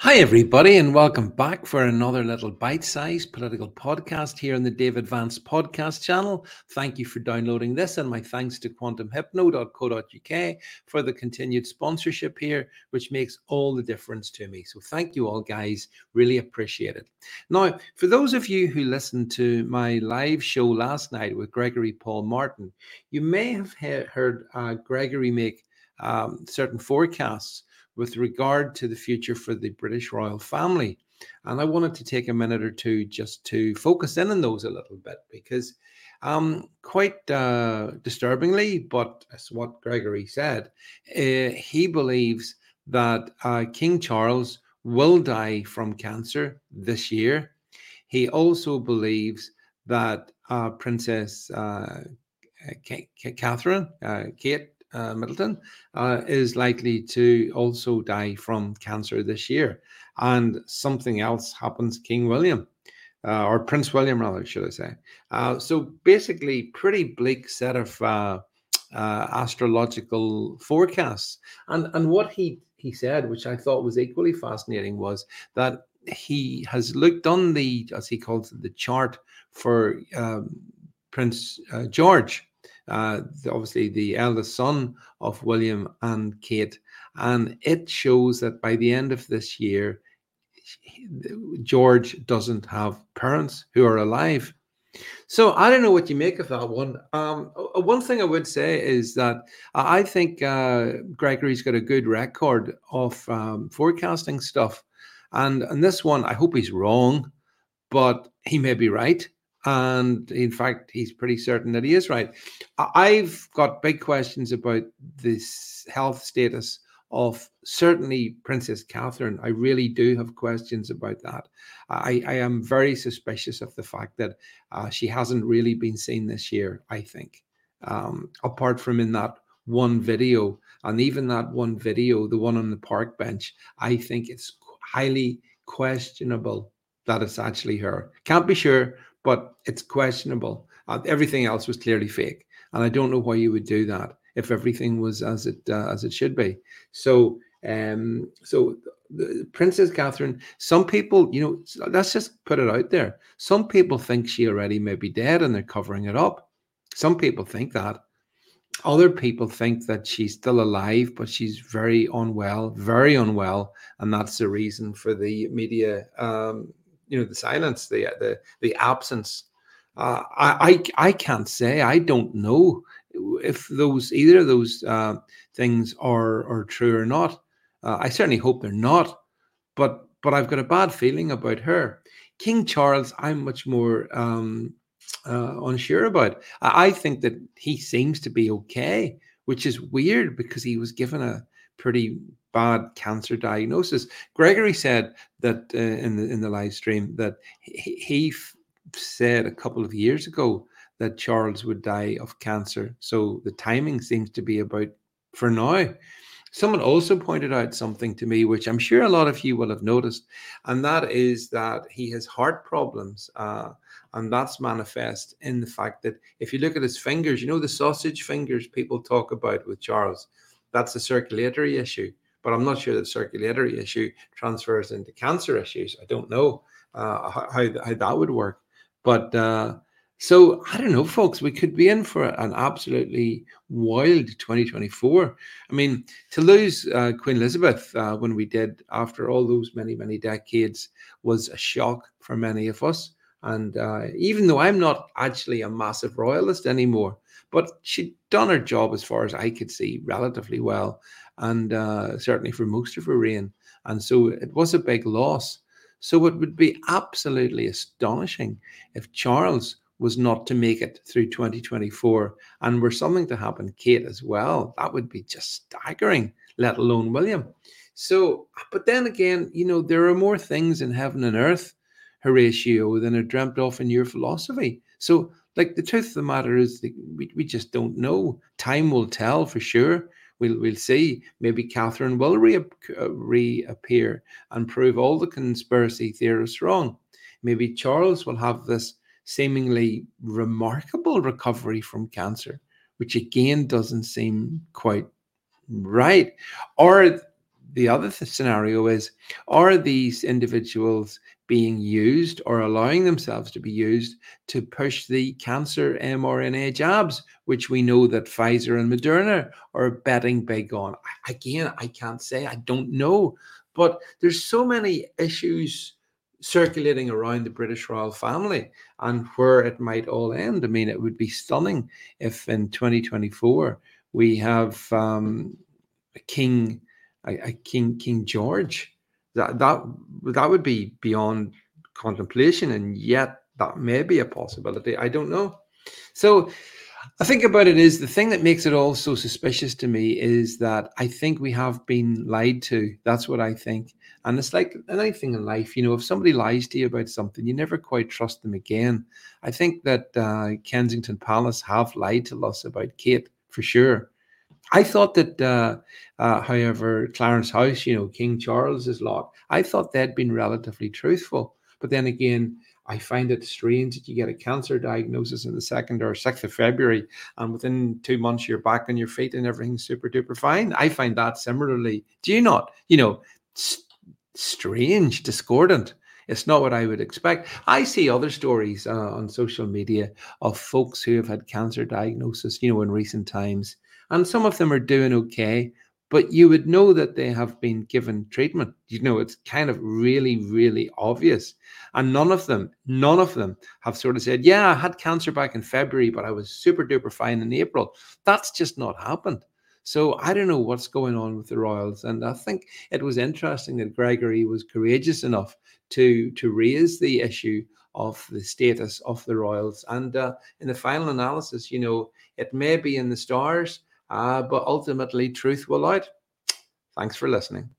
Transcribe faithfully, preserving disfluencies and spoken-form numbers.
Hi, everybody, and welcome back for another little bite-sized political podcast here on the David Vance podcast channel. Thank you for downloading this, and my thanks to quantum hypno dot co dot U K for the continued sponsorship here, which makes all the difference to me. So thank you all, guys. Really appreciate it. Now, for those of you who listened to my live show last night with Gregory Paul Martin, you may have he- heard uh, Gregory make um, certain forecasts with regard to the future for the British royal family. And I wanted to take a minute or two just to focus in on those a little bit because um, quite uh, disturbingly, but as what Gregory said, uh, he believes that uh, King Charles will die from cancer this year. He also believes that uh, Princess uh, Catherine, uh, Kate uh, Middleton, uh, is likely to also die from cancer this year. And something else happens, King William, uh, or Prince William, rather, should I say. Uh, so basically, pretty bleak set of uh, uh, astrological forecasts. And, and what he, he said, which I thought was equally fascinating, was that he has looked on the, as he calls it, the chart for um, Prince uh, George, uh, obviously the eldest son of William and Kate. And it shows that by the end of this year, George doesn't have parents who are alive. So I don't know what you make of that one. Um, one thing I would say is that I think uh, Gregory's got a good record of um, forecasting stuff. And, and this one, I hope he's wrong, but he may be right. And in fact, he's pretty certain that he is right. I've got big questions about this health status of certainly Princess Catherine. I really do have questions about that. I, I am very suspicious of the fact that uh, she hasn't really been seen this year, I think, um, apart from in that one video. And even that one video, the one on the park bench, I think it's highly questionable that it's actually her. Can't be sure, but it's questionable. Uh, everything else was clearly fake, and I don't know why you would do that if everything was as it uh, as it should be. So, um, so the, Princess Catherine. Some people, you know, let's just put it out there. Some people think she already may be dead, and they're covering it up. Some people think that. Other people think that she's still alive, but she's very unwell, very unwell, and that's the reason for the media, um, you know, the silence, the the the absence. Uh, I, I I can't say. I don't know if those either of those uh, things are are true or not. Uh, I certainly hope they're not, but but I've got a bad feeling about her. King Charles, I'm much more um, uh, unsure about. I, I think that he seems to be okay, which is weird because he was given a pretty bad cancer diagnosis. Gregory said that uh, in the in the live stream that he, he f- said a couple of years ago that Charles would die of cancer. So the timing seems to be about for now. Someone also pointed out something to me, which I'm sure a lot of you will have noticed, and that is that he has heart problems. Uh, and that's manifest in the fact that if you look at his fingers, you know, the sausage fingers people talk about with Charles, that's a circulatory issue. But I'm not sure that circulatory issue transfers into cancer issues. I don't know uh, how, how that would work. But uh, so I don't know, folks, we could be in for an absolutely wild twenty twenty-four. I mean, to lose uh, Queen Elizabeth uh, when we did after all those many, many decades was a shock for many of us. And uh, even though I'm not actually a massive royalist anymore, but she'd done her job as far as I could see relatively well, and uh, certainly for most of her reign. And so it was a big loss. So it would be absolutely astonishing if Charles was not to make it through twenty twenty-four and were something to happen Kate as well. That would be just staggering, let alone William. So, but then again, you know, there are more things in heaven and earth, Horatio, than are dreamt of in your philosophy. So, like, the truth of the matter is that we, we just don't know. Time will tell for sure. We'll, we'll see. Maybe Catherine will reap, uh, reappear and prove all the conspiracy theorists wrong. Maybe Charles will have this seemingly remarkable recovery from cancer, which again doesn't seem quite right. Or the other th- scenario is, are these individuals being used or allowing themselves to be used to push the cancer mRNA jabs, which we know that Pfizer and Moderna are betting big on? Again, I can't say, I don't know. But there's so many issues circulating around the British royal family and where it might all end. I mean, it would be stunning if in twenty twenty-four we have um, a king, a, a king, King George. That that that would be beyond contemplation, and yet that may be a possibility. I don't know. So I think about it is the thing that makes it all so suspicious to me is that I think we have been lied to. That's what I think. And it's like anything in life, you know, if somebody lies to you about something, you never quite trust them again. I think that uh, Kensington Palace have lied to us about Kate for sure. I thought that, uh, uh, however, Clarence House, you know, King Charles's lot, I thought they'd been relatively truthful. But then again, I find it strange that you get a cancer diagnosis in the second or sixth of February, and within two months you're back on your feet and everything's super duper fine. I find that similarly. Do you not? You know, s- strange, discordant. It's not what I would expect. I see other stories uh, on social media of folks who have had cancer diagnosis, you know, in recent times, and some of them are doing okay, but you would know that they have been given treatment. You know, it's kind of really, really obvious. And none of them, none of them have sort of said, yeah, I had cancer back in February, but I was super duper fine in April. That's just not happened. So I don't know what's going on with the Royals. And I think it was interesting that Gregory was courageous enough to, to raise the issue of the status of the Royals. And uh, in the final analysis, you know, it may be in the stars, uh, but ultimately truth will out. Thanks for listening.